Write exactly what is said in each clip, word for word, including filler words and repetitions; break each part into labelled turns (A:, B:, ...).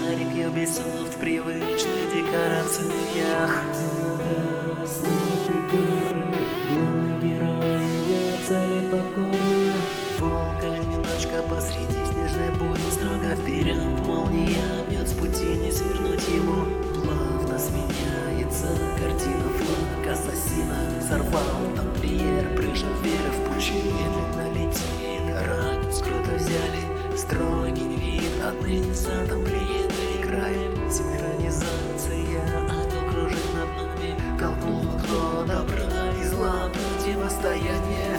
A: шарик Ubisoft в привычных декорациях. Главный герой идет цели покорно. Волк-одиночка посреди снежной бури, строго вперед молния бьет с пути, не свернуть ему. Плавно сменяется картина, флаг ассасина сорвал тамплиер, прыжок вверх в пучине, медленно летит, радиус круто взяли, строгий вид, отныне за тамплиеры играем. Синхронизация, ангел кружит над нами, толкнул окно добра и зла, противостояние.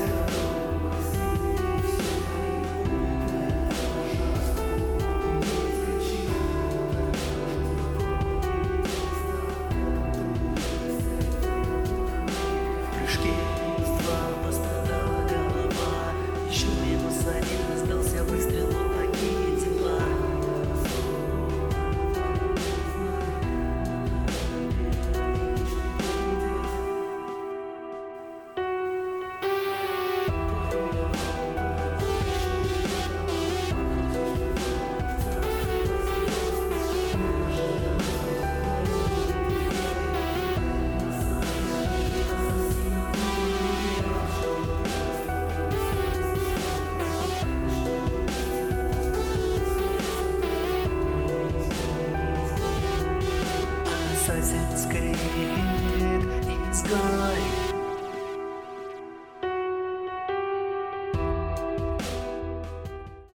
A: Assassin's Creed, изгой.